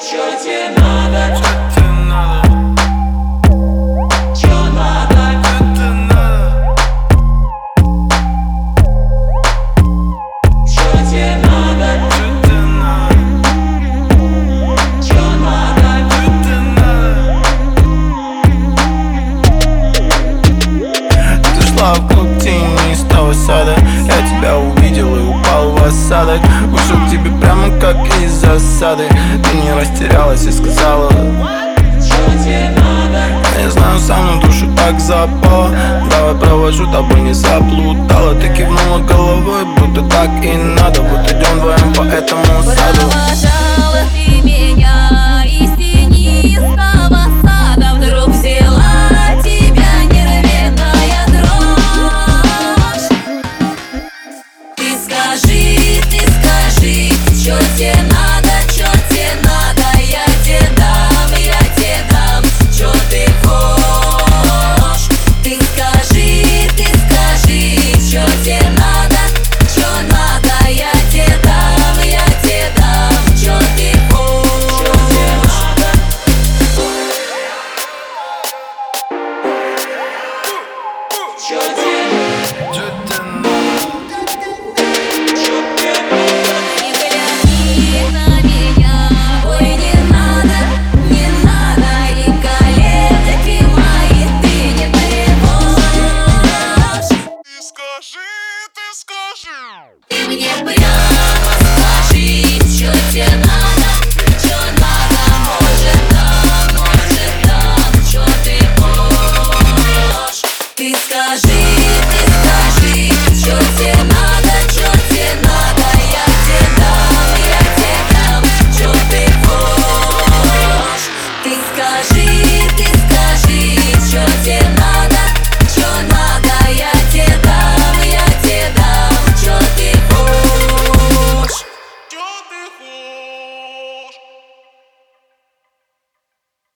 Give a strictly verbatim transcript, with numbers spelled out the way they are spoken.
Чё тебе надо? Чё тебе надо? Чё надо? Чё тебе надо? Чё тебе надо? Чё тебе надо? Чё надо? Чё тебе надо? Ты шла вглубь тени из того сада. Я тебя увидел и упал в осадок. Ушел к тебе прямо как из засады. Ты не растерялась и сказала: Чё тебе надо? я знаю, саму душу так запала. Давай провожу, тобой не заплутала. Ты кивнула головой, будто так и надо. Вот идем вдвоем по этому саду. Провожала ты меня из тенистого сада. Вдруг взяла тебя нервная дрожь. Ты скажи, ты скажи, чё тебе надо, чё тебе надо? Я тебе дам, я тебе дам, чё ты хочешь? Ты скажи, ты скажи, чё тебе надо, чё надо? Я тебе дам, я тебе дам, чё ты хочешь? Чё тебе? Чё тебе надо? Чё тебе? Не гляди на меня, ой, не надо, не надо. И коленки мои ты не тревожь. Ты скажи, ты скажи. Ты мне прям